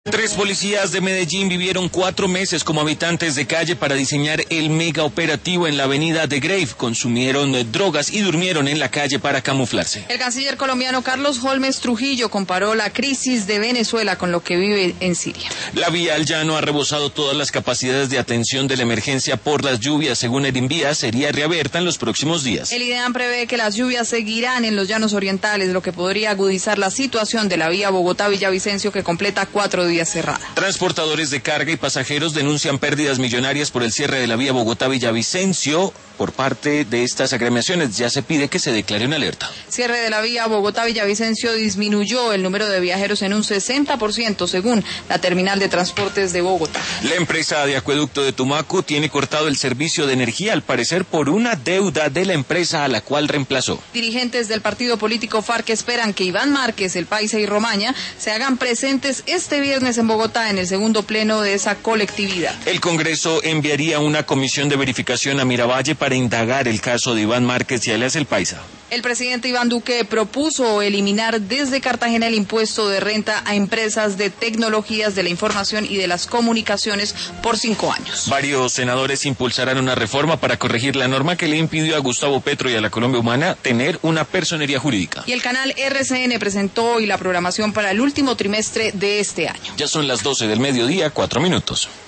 3 policías de Medellín vivieron 4 meses como habitantes de calle para diseñar el mega operativo en la avenida de Grave. Consumieron drogas y durmieron en la calle para camuflarse. El canciller colombiano Carlos Holmes Trujillo comparó la crisis de Venezuela con lo que vive en Siria. La vía al llano ha rebosado todas las capacidades de atención de la emergencia por las lluvias. Según el INVIA, sería reabierta en los próximos días. El IDEAM prevé que las lluvias seguirán en los llanos orientales, lo que podría agudizar la situación de la vía Bogotá-Villavicencio, que completa 4 días cerrada. Transportadores de carga y pasajeros denuncian pérdidas millonarias por el cierre de la vía Bogotá-Villavicencio. Por parte de estas agremiaciones ya se pide que se declare una alerta. Cierre de la vía Bogotá-Villavicencio disminuyó el número de viajeros en un 60%, según la terminal de transportes de Bogotá. La empresa de acueducto de Tumaco tiene cortado el servicio de energía, al parecer por una deuda de la empresa a la cual reemplazó. Dirigentes del partido político FARC esperan que Iván Márquez, El Paisa y Romaña se hagan presentes este viernes en Bogotá en el segundo pleno de esa colectividad. El Congreso enviaría una comisión de verificación a Miravalle para indagar el caso de Iván Márquez y alias El Paisa. El presidente Iván Duque propuso eliminar desde Cartagena el impuesto de renta a empresas de tecnologías de la información y de las comunicaciones por 5 años. Varios senadores impulsarán una reforma para corregir la norma que le impidió a Gustavo Petro y a la Colombia Humana tener una personería jurídica. Y el canal RCN presentó hoy la programación para el último trimestre de este año. Ya son las 12 del mediodía, 4 minutos.